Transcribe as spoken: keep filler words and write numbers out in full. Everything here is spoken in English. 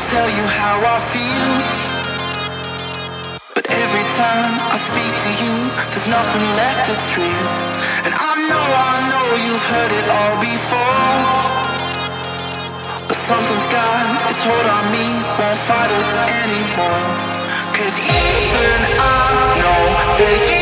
tell you how I feel, but every time I speak to you, there's nothing left that's real. And I know, I know you've heard it all before, but something's got its hold on me, won't fight it anymore. Cause even I know that you